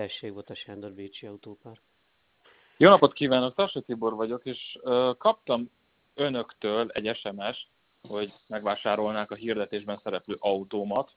tessék, volt a Sándor Bécsi Autópark. Jó napot kívánok, Tassai Tibor vagyok, és kaptam önöktől egy SMS-t, hogy megvásárolnák a hirdetésben szereplő autómat.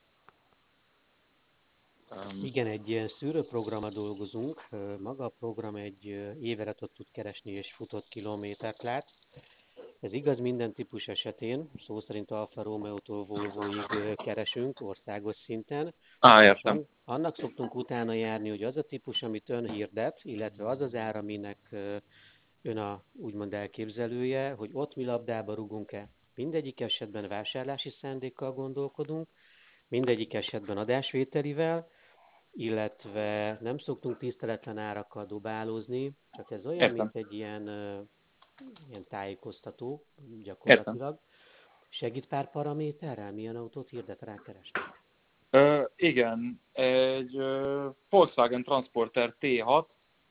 Igen, egy ilyen szűrőprogrammal dolgozunk. Maga a program egy éveletot tud keresni és futott kilométert lát. Ez igaz minden típus esetén, szó szerint Alfa Romeo-tól Volvoig keresünk országos szinten. Értem. Annak szoktunk utána járni, hogy az a típus, amit ön hirdet, illetve az az ár, aminek ön a úgymond elképzelője, hogy ott mi labdába rugunk-e. Mindegyik esetben vásárlási szándékkal gondolkodunk, mindegyik esetben adásvételivel, illetve nem szoktunk tiszteletlen árakkal dobálózni, csak ez olyan, Értem. mint egy ilyen tájékoztató Értem. gyakorlatilag. Segít pár paraméterrel, milyen autót hirdet, rákeresnek? Igen, egy Volkswagen Transporter T6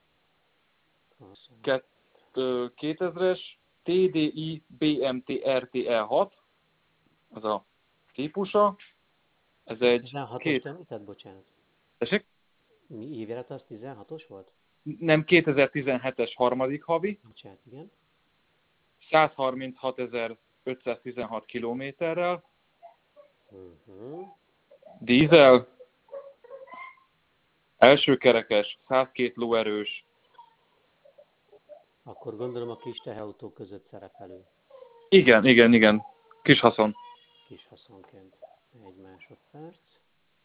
2000-es TDI BMT RTE6, az a típusa. Ez egy 16-os te említett, bocsánat? Tessék? Mi évjárat az 16-os volt? Nem, 2017-es harmadik havi. Bocsánat, igen. 136.516 kilométerrel. Uh-huh. Dízel. Elsőkerekes, 102 lóerős. Akkor gondolom a kis teherautók között szerepelő. Igen. Kis haszon. Kis haszonként. Egy másodperc.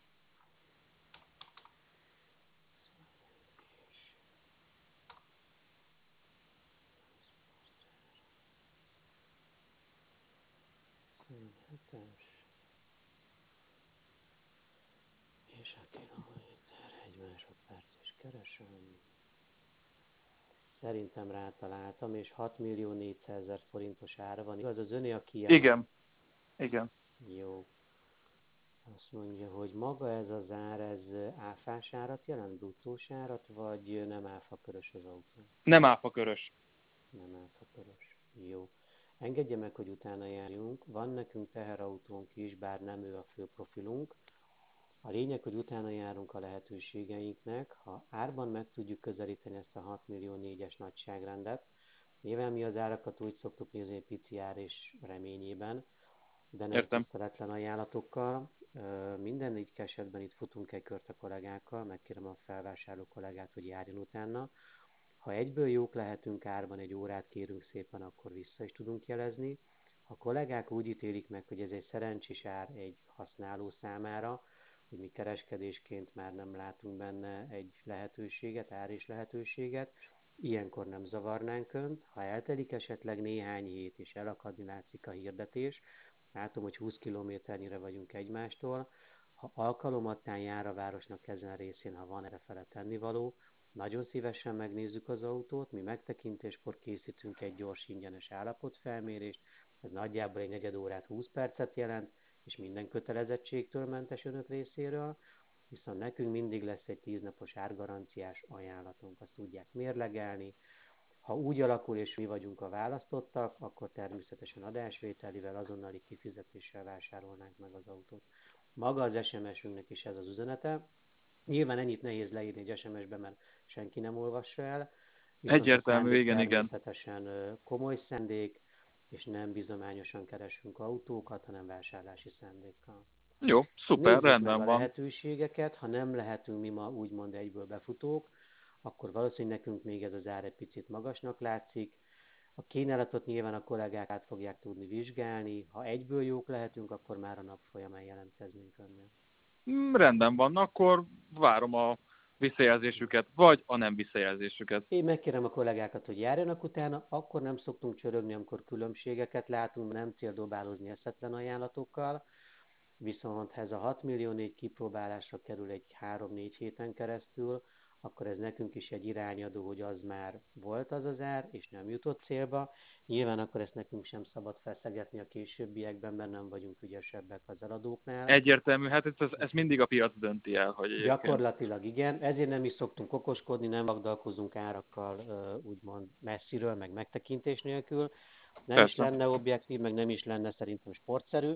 És a kilométer, egy másodperc is keresem. Szerintem rátaláltam, és 6.400.000 forintos ára van. Igaz, az öné a Kia? Igen. Jó. Azt mondja, hogy maga ez az ár, ez áfás árat jelent, bruttós árat, vagy nem áfakörös az autó? Nem áfakörös. Nem áfakörös. Jó. Engedje meg, hogy utána járjunk. Van nekünk teherautónk is, bár nem ő a fő profilunk. A lényeg, hogy utána járunk a lehetőségeinknek. Ha árban meg tudjuk közelíteni ezt a 6 millió 4-es nagyságrendet, nyilván mi az árakat úgy szoktuk nézni, egy pici ár és reményében, de nem Értem. tiszteletlen ajánlatokkal. Minden esetben itt futunk egy kört a kollégákkal, megkérem a felvásárló kollégát, hogy járjon utána. Ha egyből jók lehetünk árban, egy órát kérünk szépen, akkor vissza is tudunk jelezni. Ha a kollégák úgy ítélik meg, hogy ez egy szerencsés ár egy használó számára, hogy mi kereskedésként már nem látunk benne egy lehetőséget, ár és lehetőséget, ilyenkor nem zavarnánk önt. Ha eltelik esetleg néhány hét és elakadni látszik a hirdetés, látom, hogy 20 kilométernyire vagyunk egymástól, ha alkalomattán jár a városnak ezen a részén, ha van errefele tennivaló, nagyon szívesen megnézzük az autót, mi megtekintéskor készítünk egy gyors ingyenes állapotfelmérést, ez nagyjából egy negyed órát 20 percet jelent, és minden kötelezettségtől mentes önök részéről, viszont nekünk mindig lesz egy 10 napos árgaranciás ajánlatunk, azt tudják mérlegelni. Ha úgy alakul, és mi vagyunk a választottak, akkor természetesen adásvételivel, azonnali kifizetéssel vásárolnánk meg az autót. Maga az SMS-ünknek is ez az üzenete. Nyilván ennyit nehéz leírni egy SMS-be, mert senki nem olvassa el, viszont a Egyértelmű, szándék igen. természetesen komoly szándék, és nem bizományosan keresünk autókat, hanem vásárlási szándékkal. Jó, szuper, Nézzük meg rendben a van. lehetőségeket, ha nem lehetünk mi ma úgymond egyből befutók, akkor valószínűleg nekünk még ez az ár egy picit magasnak látszik. A kínálatot nyilván a kollégák át fogják tudni vizsgálni, ha egyből jók lehetünk, akkor már a nap folyamán jelentkeznénk önnél. Rendben van, akkor várom a visszajelzésüket, vagy a nem visszajelzésüket. Én megkérem a kollégákat, hogy járjanak utána, akkor nem szoktunk csörögni, amikor különbségeket látunk, nem cél dobálózni eszetlen ajánlatokkal, viszont ha ez a 6 millió 4 kipróbálásra kerül egy 3-4 héten keresztül, akkor ez nekünk is egy irányadó, hogy az már volt az az ár, és nem jutott célba. Nyilván akkor ezt nekünk sem szabad feszegetni a későbbiekben, mert nem vagyunk ügyesebbek az eladóknál. Egyértelmű, hát ez mindig a piac dönti el, hogy egyébként. Gyakorlatilag igen, ezért nem is szoktunk okoskodni, nem vagdalkozunk árakkal úgymond messziről, meg megtekintés nélkül. Nem Persze. is lenne objektív, meg nem is lenne szerintem sportszerű,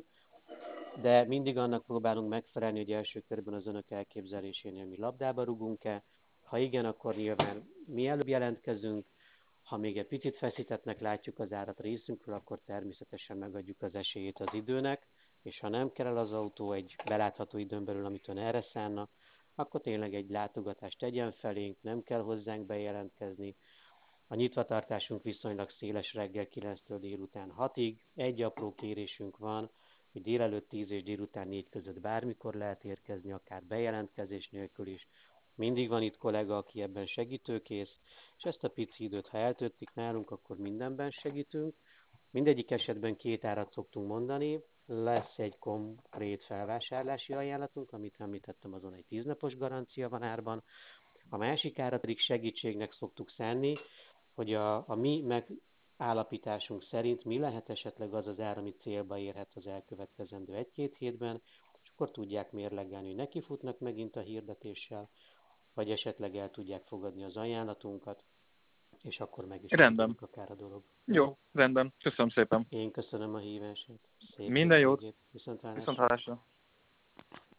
de mindig annak próbálunk megfelelni, hogy első körben az önök elképzelésénél mi labdába rugunk-e. Ha Ha igen, akkor nyilván mielőbb jelentkezünk, ha még egy picit feszítettnek látjuk az árat részünkről, akkor természetesen megadjuk az esélyét az időnek, és ha nem kell az autó egy belátható időn belül, amit ön erre szánna, akkor tényleg egy látogatást tegyen felénk, nem kell hozzánk bejelentkezni. A nyitvatartásunk viszonylag széles, reggel 9-től délután 6-ig. Egy apró kérésünk van, hogy délelőtt 10 és délután 4 között bármikor lehet érkezni, akár bejelentkezés nélkül is. Mindig van itt kollega, aki ebben segítőkész, és ezt a pici időt, ha eltöltik nálunk, akkor mindenben segítünk. Mindegyik esetben 2 árat szoktunk mondani, lesz egy konkrét felvásárlási ajánlatunk, amit említettem, azon egy 10 napos garancia van árban. A másik árat pedig segítségnek szoktuk szánni, hogy a mi megállapításunk szerint mi lehet esetleg az az ár, ami célba érhet az elkövetkezendő 1-2 hétben, és akkor tudják mérlegelni, hogy nekifutnak megint a hirdetéssel, vagy esetleg el tudják fogadni az ajánlatunkat, és akkor meg is Rendben. oldódik akár a dolog. Jó, rendben. Köszönöm szépen. Én köszönöm a hívását. Szép Minden jót. hétvégét. Viszontlátásra. Viszontlátásra.